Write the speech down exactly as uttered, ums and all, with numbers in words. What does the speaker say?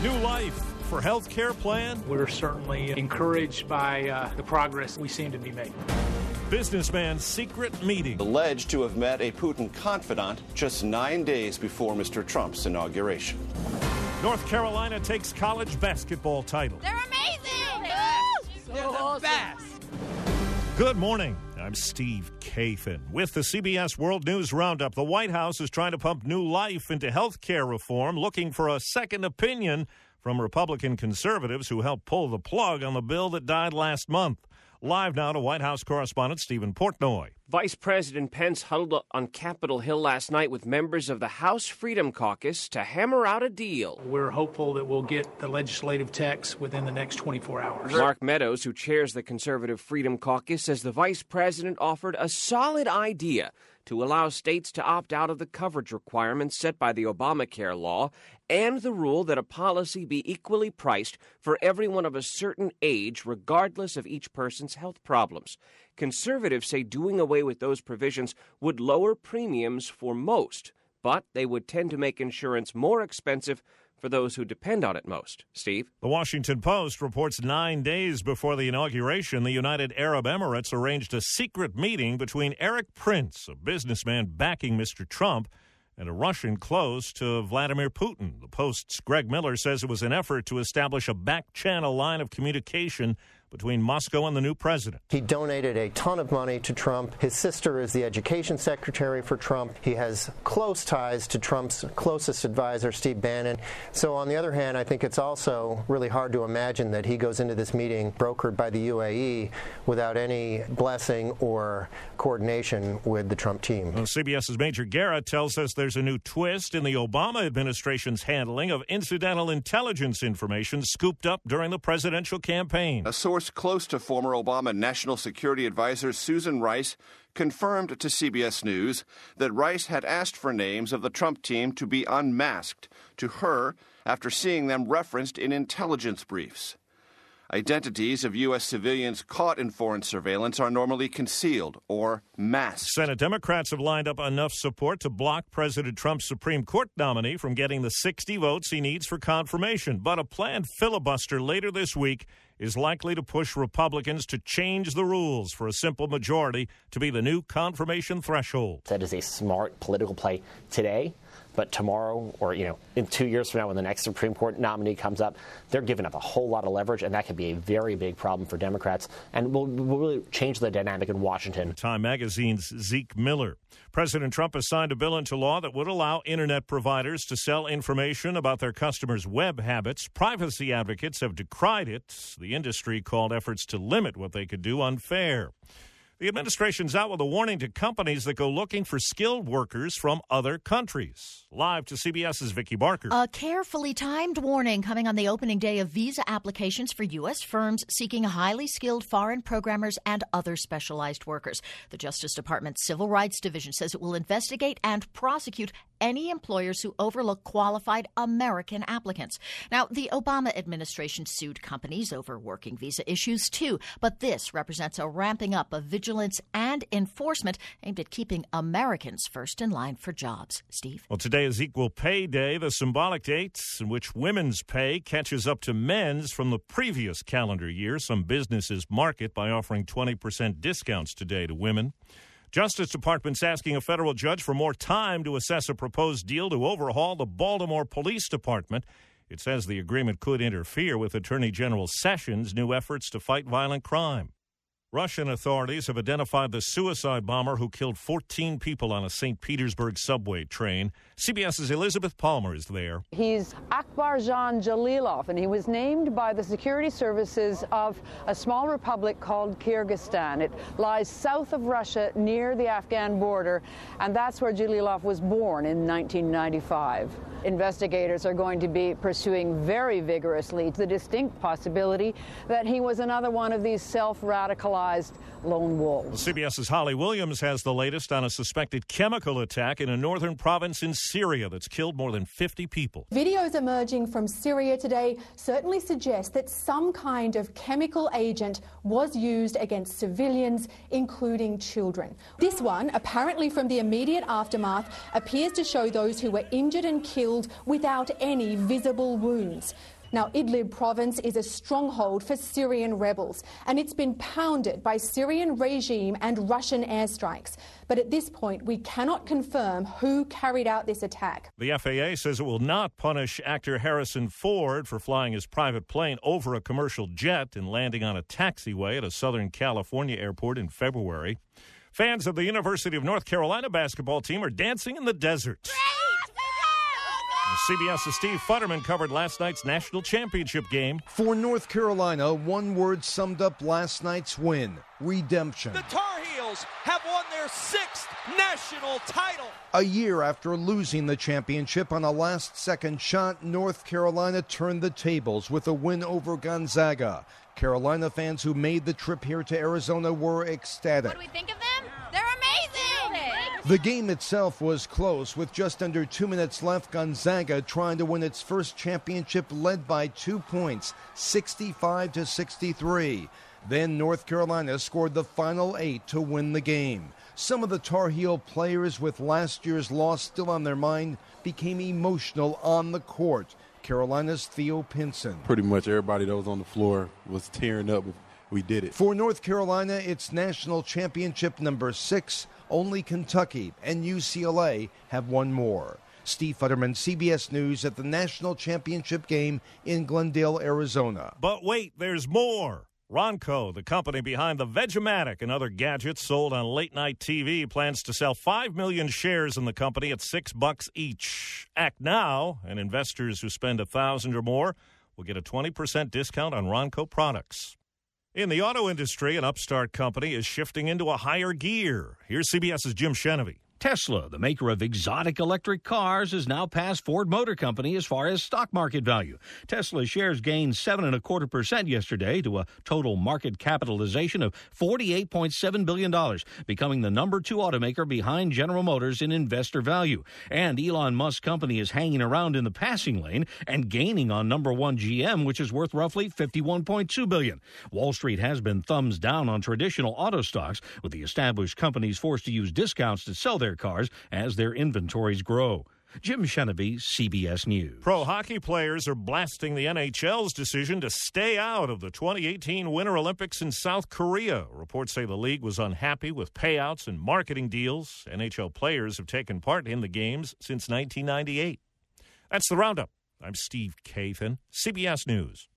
New life for health care plan. We're certainly encouraged by uh, the progress we seem to be making. Businessman's secret meeting. Alleged to have met a Putin confidant just nine days before Mister Trump's inauguration. North Carolina takes college basketball title. They're amazing! They're the best! Good morning. I'm Steve Kathan. With the C B S World News Roundup, the White House is trying to pump new life into health care reform, looking for a second opinion from Republican conservatives who helped pull the plug on the bill that died last month. Live now to White House correspondent Stephen Portnoy. Vice President Pence huddled on Capitol Hill last night with members of the House Freedom Caucus to hammer out a deal. We're hopeful that we'll get the legislative text within the next twenty-four hours. Mark Meadows, who chairs the Conservative Freedom Caucus, says the vice president offered a solid idea to allow states to opt out of the coverage requirements set by the Obamacare law and the rule that a policy be equally priced for everyone of a certain age, regardless of each person's health problems. Conservatives say doing away with those provisions would lower premiums for most, but they would tend to make insurance more expensive for those who depend on it most. Steve? The Washington Post reports nine days before the inauguration, the United Arab Emirates arranged a secret meeting between Eric Prince, a businessman backing Mister Trump, and a Russian close to Vladimir Putin. The Post's Greg Miller says it was an effort to establish a back-channel line of communication between Moscow and the new president. He donated a ton of money to Trump. His sister is the education secretary for Trump. He has close ties to Trump's closest advisor, Steve Bannon. So on the other hand, I think it's also really hard to imagine that he goes into this meeting brokered by the U A E without any blessing or coordination with the Trump team. Well, CBS's Major Garrett tells us there's a new twist in the Obama administration's handling of incidental intelligence information scooped up during the presidential campaign. A source close to former Obama National Security Advisor Susan Rice confirmed to C B S News that Rice had asked for names of the Trump team to be unmasked to her after seeing them referenced in intelligence briefs. Identities of U S civilians caught in foreign surveillance are normally concealed or masked. Senate Democrats have lined up enough support to block President Trump's Supreme Court nominee from getting the sixty votes he needs for confirmation. But a planned filibuster later this week is likely to push Republicans to change the rules for a simple majority to be the new confirmation threshold. That is a smart political play today. But tomorrow, or, you know, in two years from now when the next Supreme Court nominee comes up, they're giving up a whole lot of leverage, and that could be a very big problem for Democrats and will, will really change the dynamic in Washington. Time Magazine's Zeke Miller. President Trump has signed a bill into law that would allow Internet providers to sell information about their customers' web habits. Privacy advocates have decried it. The industry called efforts to limit what they could do unfair. The administration's out with a warning to companies that go looking for skilled workers from other countries. Live to CBS's Vicki Barker. A carefully timed warning coming on the opening day of visa applications for U S firms seeking highly skilled foreign programmers and other specialized workers. The Justice Department's Civil Rights Division says it will investigate and prosecute any employers who overlook qualified American applicants. Now, the Obama administration sued companies over working visa issues, too. But this represents a ramping up of vigilance and enforcement aimed at keeping Americans first in line for jobs. Steve? Well, today is Equal Pay Day, the symbolic date in which women's pay catches up to men's from the previous calendar year. Some businesses market by offering twenty percent discounts today to women. Justice Department's asking a federal judge for more time to assess a proposed deal to overhaul the Baltimore Police Department. It says the agreement could interfere with Attorney General Sessions' new efforts to fight violent crime. Russian authorities have identified the suicide bomber who killed fourteen people on a Saint Petersburg subway train. CBS's Elizabeth Palmer is there. He's Akbarjan Jalilov, and he was named by the security services of a small republic called Kyrgyzstan. It lies south of Russia near the Afghan border, and that's where Jalilov was born in nineteen ninety-five. Investigators are going to be pursuing very vigorously the distinct possibility that he was another one of these self-radicalized radicalized lone wolves. Well, CBS's Holly Williams has the latest on a suspected chemical attack in a northern province in Syria that's killed more than fifty people. Videos emerging from Syria today certainly suggest that some kind of chemical agent was used against civilians, including children. This one, apparently from the immediate aftermath, appears to show those who were injured and killed without any visible wounds. Now, Idlib province is a stronghold for Syrian rebels, and it's been pounded by Syrian regime and Russian airstrikes. But at this point, we cannot confirm who carried out this attack. The F A A says it will not punish actor Harrison Ford for flying his private plane over a commercial jet and landing on a taxiway at a Southern California airport in February. Fans of the University of North Carolina basketball team are dancing in the desert. CBS's Steve Futterman covered last night's national championship game. For North Carolina, one word summed up last night's win: redemption. The Tar Heels have won their sixth national title. A year after losing the championship on a last-second shot, North Carolina turned the tables with a win over Gonzaga. Carolina fans who made the trip here to Arizona were ecstatic. What do we think of them? They're amazing! The game itself was close. With just under two minutes left, Gonzaga trying to win its first championship led by two points, sixty-five to sixty-three. Then North Carolina scored the final eight to win the game. Some of the Tar Heel players, with last year's loss still on their mind, became emotional on the court. Carolina's Theo Pinson. Pretty much everybody that was on the floor was tearing up. We did it. For North Carolina, it's national championship number six. Only Kentucky and U C L A have one more. Steve Futterman, C B S News, at the national championship game in Glendale, Arizona. But wait, there's more. Ronco, the company behind the Vegematic and other gadgets sold on late-night T V, plans to sell five million shares in the company at six bucks each. Act now, and investors who spend one thousand dollars or more will get a twenty percent discount on Ronco products. In the auto industry, an upstart company is shifting into a higher gear. Here's CBS's Jim Shenevy. Tesla, the maker of exotic electric cars, has now passed Ford Motor Company as far as stock market value. Tesla shares gained seven and a quarter percent yesterday to a total market capitalization of forty-eight point seven billion dollars, becoming the number two automaker behind General Motors in investor value. And Elon Musk's company is hanging around in the passing lane and gaining on number one G M, which is worth roughly fifty-one point two billion dollars. Wall Street has been thumbs down on traditional auto stocks, with the established companies forced to use discounts to sell their cars as their inventories grow. Jim Shenevy, C B S News. Pro hockey players are blasting the N H L's decision to stay out of the twenty eighteen Winter Olympics in South Korea. Reports say the league was unhappy with payouts and marketing deals. N H L players have taken part in the games since nineteen ninety-eight. That's the Roundup. I'm Steve Kathan, C B S News.